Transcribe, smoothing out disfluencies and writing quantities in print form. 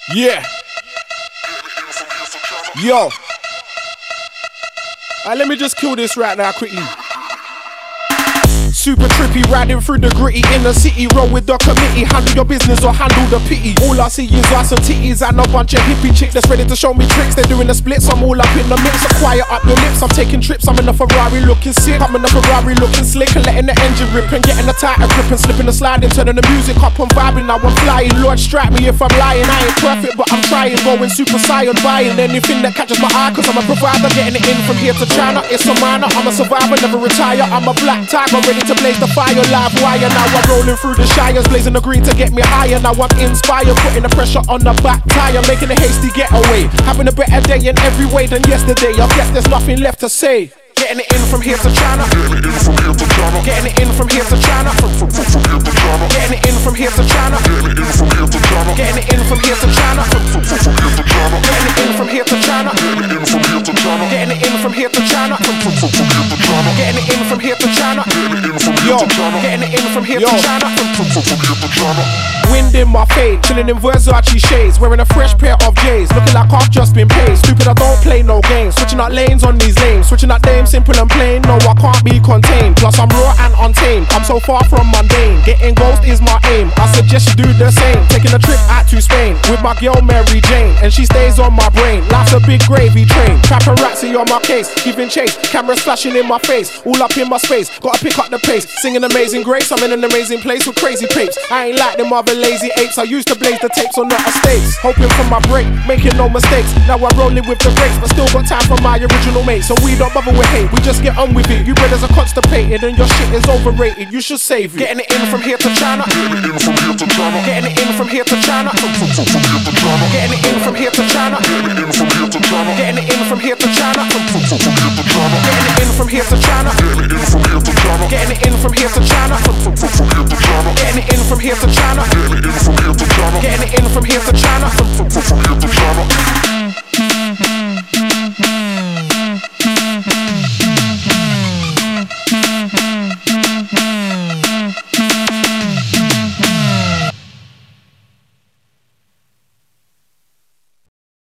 Yeah. Yo. Let me just kill this right now quickly. Super trippy, riding through the gritty in the city. Roll with the committee, handle your business or handle the pity. All I see is ass and titties and a bunch of hippie chicks that's ready to show me tricks. They're doing the splits, I'm all up in the mix. So quiet up your lips, I'm taking trips. I'm in a Ferrari looking sick, I'm in a Ferrari looking slick, and letting the engine rip and getting the tighter grip and slipping the sliding, turning the music up and vibing. Now I'm flying, Lord strike me if I'm lying. I ain't perfect but I'm trying, going super saiyan, buying anything that catches my eye, cause I'm a provider, getting it in from here to China. It's a minor, I'm a survivor, never retire. I'm a black tiger, ready to blaze the fire, live wire. Now I'm rolling through the shires, blazing the green to get me higher. Now I'm inspired, putting the pressure on the back tire, making a hasty getaway, having a better day in every way than yesterday. I guess there's nothing left to say. Getting it in from here to China. Getting it in from here to China. Getting it in from here to China. Getting it in from here to China. Getting it in from here to China. Getting it in from here to China. Getting it in from here to China. Yo, getting it in from here to China. Wind in my face, chilling in Versace shades, wearing a fresh pair of J's, looking like I've just been paid. Stupid, I don't play no games, switching out lanes on these lanes, switching out names, simple and plain. No, I can't be contained. Plus I'm raw and untamed, I'm so far from mundane. Getting ghost is my aim, I suggest you do the same. Taking a trip out to Spain with my girl Mary Jane, and she stays on my brain. Life's a big gravy train, paparazzi on my case, giving chase, cameras flashing in my face, all up in my space. Gotta pick up the pace, singing Amazing Grace. I'm in an amazing place with crazy papes. I ain't like them other lazy apes. I used to blaze the tapes on the estates, hoping for my break, making no mistakes. Now I'm rolling with the brakes, but still got time for my original mate. So we don't bother with hate, we just get on with it. You brothers are constipated and your shit is overrated, you should save it. Getting it in from here to China. Getting it in from here to China. Getting it in from here to China. Getting it in from here to China. Getting it in from here to China. Getting it in from here to China. Getting it in from here to China. Getting it in from here to China.